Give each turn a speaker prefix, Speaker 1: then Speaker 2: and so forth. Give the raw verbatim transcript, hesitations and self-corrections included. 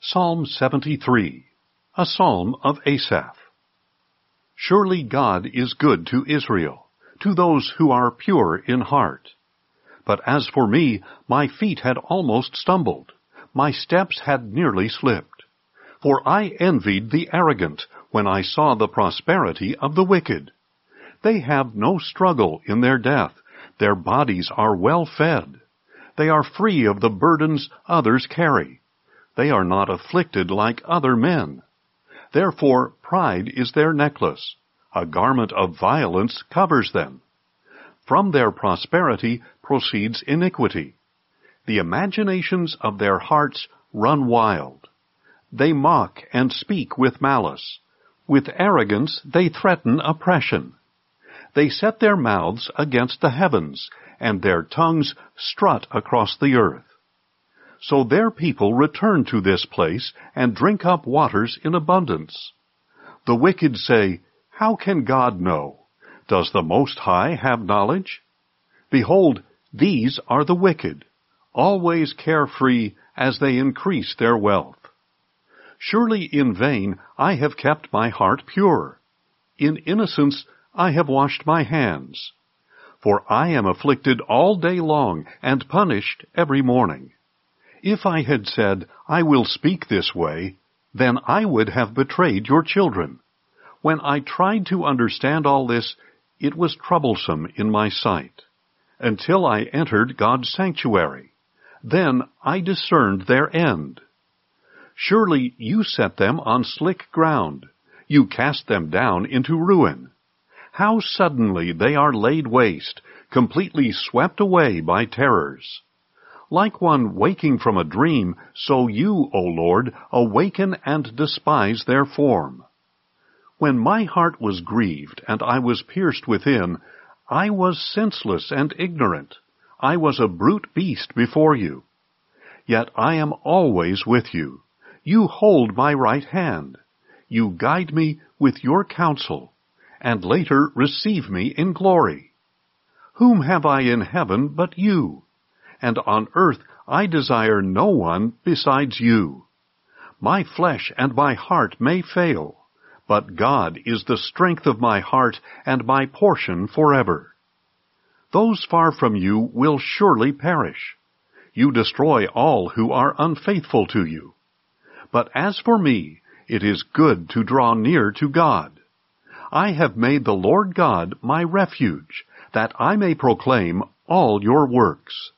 Speaker 1: Psalm seventy-three, a psalm of Asaph. Surely God is good to Israel, to those who are pure in heart. But as for me, my feet had almost stumbled, my steps had nearly slipped. For I envied the arrogant when I saw the prosperity of the wicked. They have no struggle in their death, their bodies are well fed. They are free of the burdens others carry. They are not afflicted like other men. Therefore pride is their necklace. A garment of violence covers them. From their prosperity proceeds iniquity. The imaginations of their hearts run wild. They mock and speak with malice. With arrogance they threaten oppression. They set their mouths against the heavens, and their tongues strut across the earth. So their people return to this place and drink up waters in abundance. The wicked say, How can God know? Does the Most High have knowledge? Behold, these are the wicked, always carefree as they increase their wealth. Surely in vain I have kept my heart pure. In innocence I have washed my hands. For I am afflicted all day long and punished every morning. If I had said, I will speak this way, then I would have betrayed your children. When I tried to understand all this, it was troublesome in my sight, until I entered God's sanctuary. Then I discerned their end. Surely you set them on slick ground. You cast them down into ruin. How suddenly they are laid waste, completely swept away by terrors. Like one waking from a dream, so you, O Lord, awaken and despise their form. When my heart was grieved and I was pierced within, I was senseless and ignorant. I was a brute beast before you. Yet I am always with you. You hold my right hand. You guide me with your counsel, and later receive me in glory. Whom have I in heaven but you? And on earth I desire no one besides you. My flesh and my heart may fail, but God is the strength of my heart and my portion forever. Those far from you will surely perish. You destroy all who are unfaithful to you. But as for me, it is good to draw near to God. I have made the Lord God my refuge, that I may proclaim all your works.